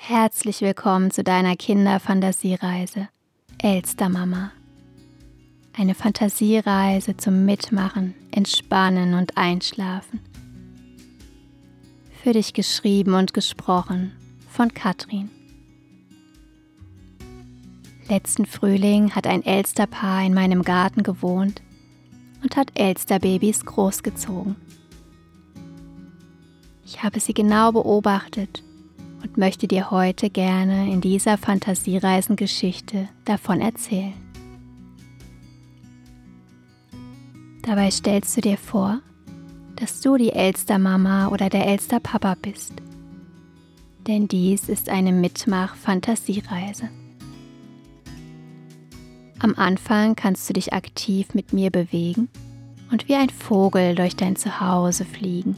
Herzlich willkommen zu deiner Kinderfantasiereise Elstermama. Eine Fantasiereise zum Mitmachen, Entspannen und Einschlafen. Für dich geschrieben und gesprochen von Katrin. Letzten Frühling hat ein Elsterpaar in meinem Garten gewohnt und hat Elsterbabys großgezogen. Ich habe sie genau beobachtet und möchte dir heute gerne in dieser Fantasiereisengeschichte davon erzählen. Dabei stellst du dir vor, dass du die Elstermama oder der Elsterpapa bist, denn dies ist eine Mitmach-Fantasiereise. Am Anfang kannst du dich aktiv mit mir bewegen und wie ein Vogel durch dein Zuhause fliegen.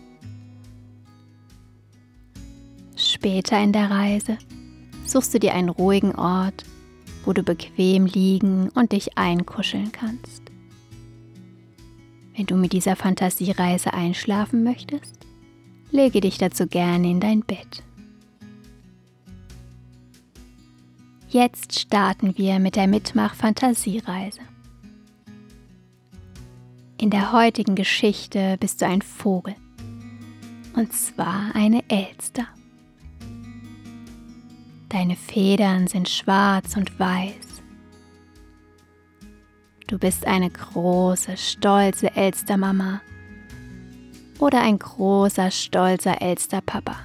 Später in der Reise suchst du dir einen ruhigen Ort, wo du bequem liegen und dich einkuscheln kannst. Wenn du mit dieser Fantasiereise einschlafen möchtest, lege dich dazu gerne in dein Bett. Jetzt starten wir mit der Mitmach-Fantasiereise. In der heutigen Geschichte bist du ein Vogel, und zwar eine Elster. Deine Federn sind schwarz und weiß. Du bist eine große, stolze Elstermama oder ein großer, stolzer Elsterpapa.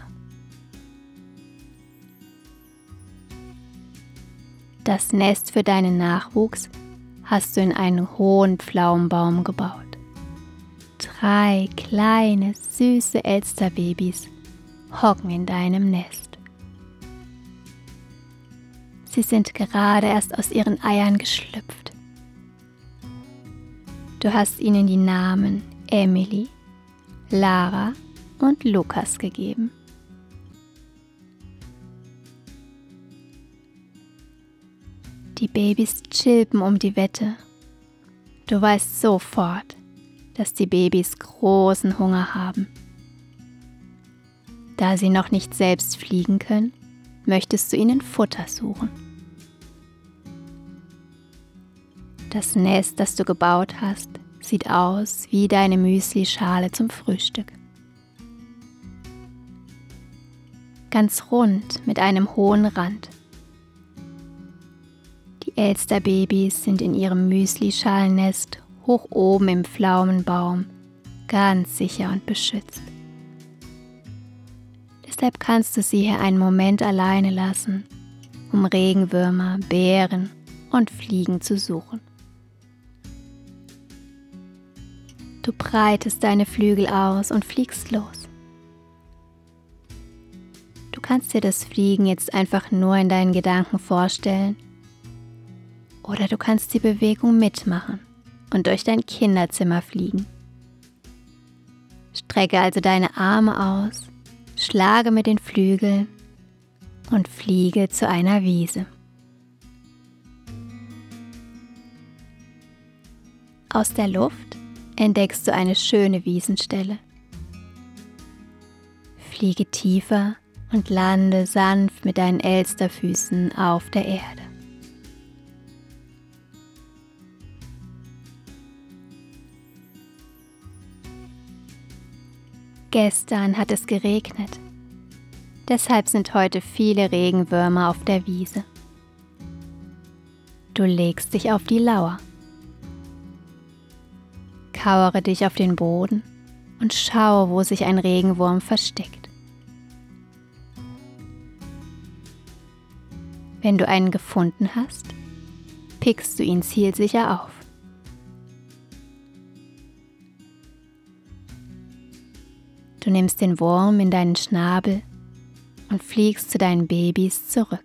Das Nest für deinen Nachwuchs hast du in einen hohen Pflaumenbaum gebaut. 3 kleine, süße Elsterbabys hocken in deinem Nest. Sie sind gerade erst aus ihren Eiern geschlüpft. Du hast ihnen die Namen Emily, Lara und Lukas gegeben. Die Babys chilpen um die Wette. Du weißt sofort, dass die Babys großen Hunger haben. Da sie noch nicht selbst fliegen können, möchtest du ihnen Futter suchen. Das Nest, das du gebaut hast, sieht aus wie deine Müslischale zum Frühstück. Ganz rund mit einem hohen Rand. Die Elsterbabys sind in ihrem Müslischalennest hoch oben im Pflaumenbaum ganz sicher und beschützt. Deshalb kannst du sie hier einen Moment alleine lassen, um Regenwürmer, Bären und Fliegen zu suchen. Du breitest deine Flügel aus und fliegst los. Du kannst dir das Fliegen jetzt einfach nur in deinen Gedanken vorstellen oder du kannst die Bewegung mitmachen und durch dein Kinderzimmer fliegen. Strecke also deine Arme aus, schlage mit den Flügeln und fliege zu einer Wiese. Aus der Luft entdeckst du eine schöne Wiesenstelle. Fliege tiefer und lande sanft mit deinen Elsterfüßen auf der Erde. Gestern hat es geregnet, deshalb sind heute viele Regenwürmer auf der Wiese. Du legst dich auf die Lauer. Kauere dich auf den Boden und schaue, wo sich ein Regenwurm versteckt. Wenn du einen gefunden hast, pickst du ihn zielsicher auf. Du nimmst den Wurm in deinen Schnabel und fliegst zu deinen Babys zurück.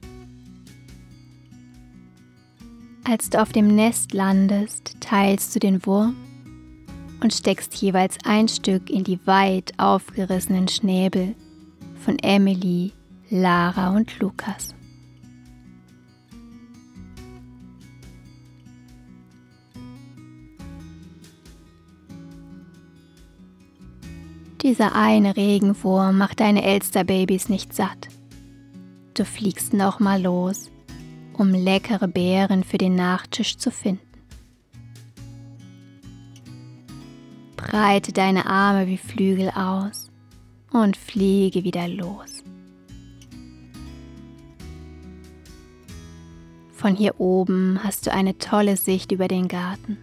Als du auf dem Nest landest, teilst du den Wurm und steckst jeweils ein Stück in die weit aufgerissenen Schnäbel von Emily, Lara und Lukas. Dieser eine Regenwurm macht deine Elsterbabys nicht satt Du fliegst nochmal los, um leckere Beeren für den Nachtisch zu finden. Breite deine Arme wie Flügel aus und fliege wieder los. Von hier oben hast du eine tolle Sicht über den Garten.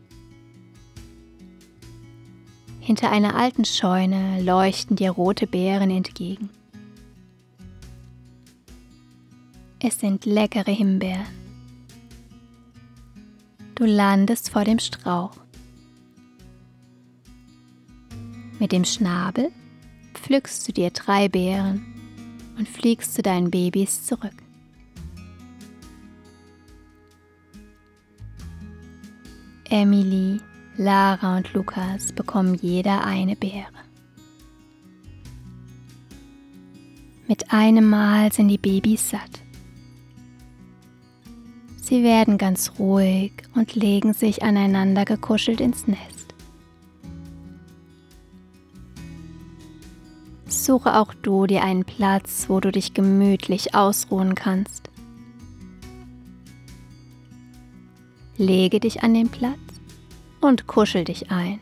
Hinter einer alten Scheune leuchten dir rote Beeren entgegen. Es sind leckere Himbeeren. Du landest vor dem Strauch. Mit dem Schnabel pflückst du dir 3 Beeren und fliegst zu deinen Babys zurück. Emily, Lara und Lukas bekommen jeder eine Beere. Mit einem Mal sind die Babys satt. Sie werden ganz ruhig und legen sich aneinander gekuschelt ins Nest. Suche auch du dir einen Platz, wo du dich gemütlich ausruhen kannst. Lege dich an den Platz und kuschel dich ein.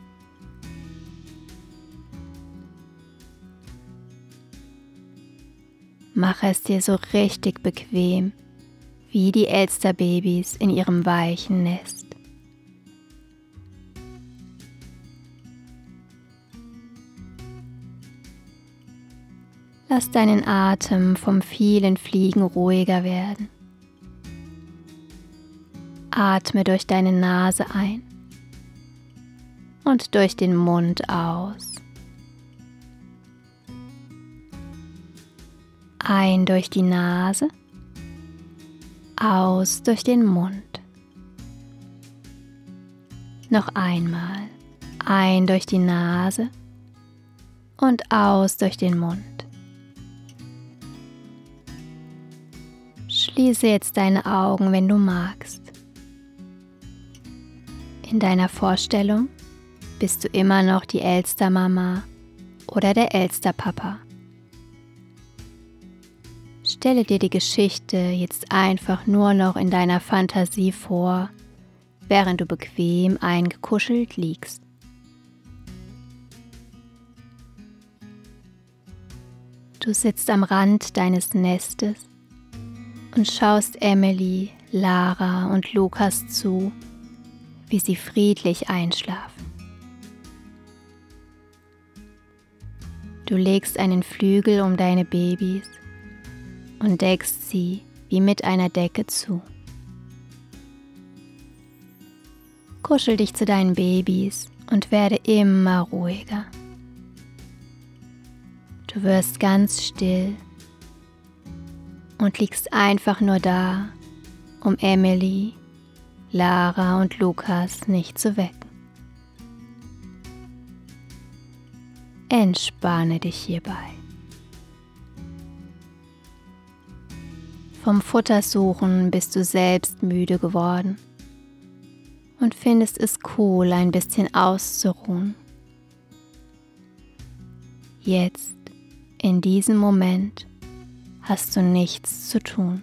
Mache es dir so richtig bequem, wie die Elsterbabys in ihrem weichen Nest. Lass deinen Atem vom vielen Fliegen ruhiger werden. Atme durch deine Nase ein und durch den Mund aus. Ein durch die Nase, aus durch den Mund. Noch einmal. Ein durch die Nase und aus durch den Mund. Schließe jetzt deine Augen, wenn du magst. In deiner Vorstellung bist du immer noch die Elstermama oder der Elsterpapa. Stelle dir die Geschichte jetzt einfach nur noch in deiner Fantasie vor, während du bequem eingekuschelt liegst. Du sitzt am Rand deines Nestes und schaust Emily, Lara und Lukas zu, wie sie friedlich einschlafen. Du legst einen Flügel um deine Babys und deckst sie wie mit einer Decke zu. Kuschel dich zu deinen Babys und werde immer ruhiger. Du wirst ganz still und liegst einfach nur da, um Emily, Lara und Lukas nicht zu wecken. Entspanne dich hierbei. Vom Futtersuchen bist du selbst müde geworden und findest es cool, ein bisschen auszuruhen. Jetzt, in diesem Moment, hast du nichts zu tun.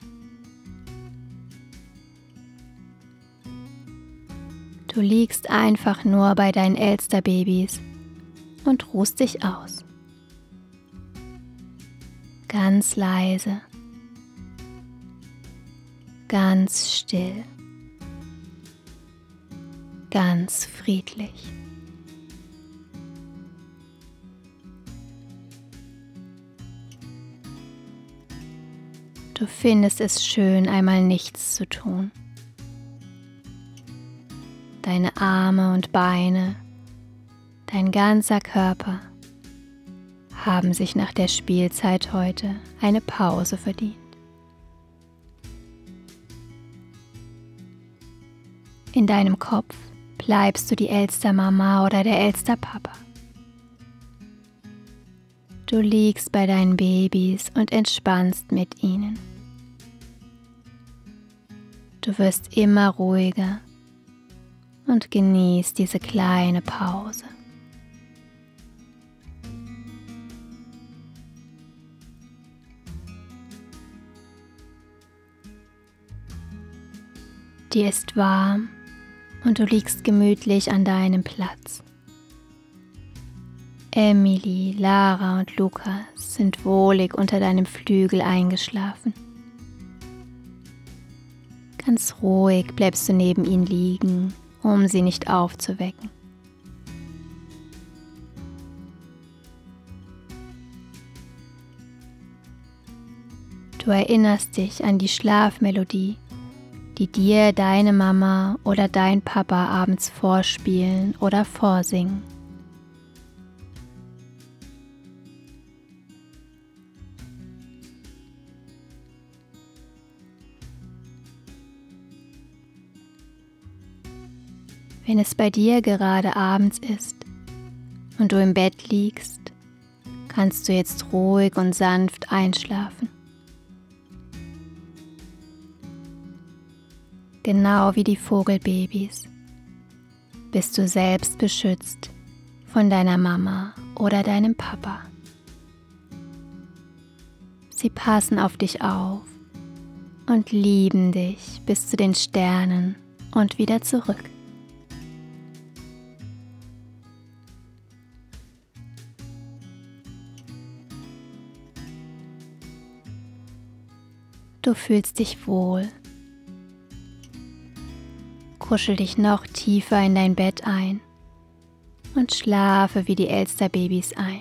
Du liegst einfach nur bei deinen Elsterbabys und ruhst dich aus. Ganz leise, ganz still, ganz friedlich. Du findest es schön, einmal nichts zu tun. Deine Arme und Beine, dein ganzer Körper haben sich nach der Spielzeit heute eine Pause verdient. In deinem Kopf bleibst du die Elstermama oder der Elsterpapa. Du liegst bei deinen Babys und entspannst mit ihnen. Du wirst immer ruhiger und genießt diese kleine Pause. Dir ist warm und du liegst gemütlich an deinem Platz. Emily, Lara und Lukas sind wohlig unter deinem Flügel eingeschlafen. Ganz ruhig bleibst du neben ihnen liegen, um sie nicht aufzuwecken. Du erinnerst dich an die Schlafmelodie, die dir deine Mama oder dein Papa abends vorspielen oder vorsingen. Wenn es bei dir gerade abends ist und du im Bett liegst, kannst du jetzt ruhig und sanft einschlafen. Genau wie die Vogelbabys bist du selbst beschützt von deiner Mama oder deinem Papa. Sie passen auf dich auf und lieben dich bis zu den Sternen und wieder zurück. Du fühlst dich wohl. Kuschel dich noch tiefer in dein Bett ein und schlafe wie die Elsterbabys ein.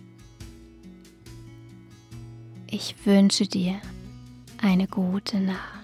Ich wünsche dir eine gute Nacht.